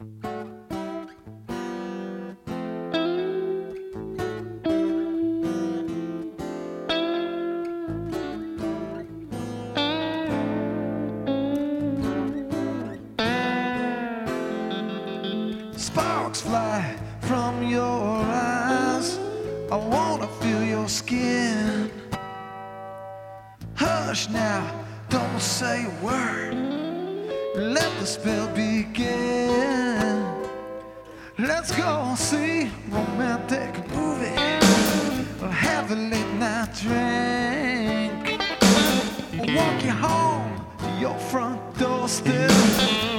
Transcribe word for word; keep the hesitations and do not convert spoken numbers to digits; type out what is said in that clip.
Sparks fly from your eyes. I wanna feel your skin. Hush now, don't say a word. Let the spell begin. Let's go see a romantic movie or have a late night drink. Walk you home to your front doorstep.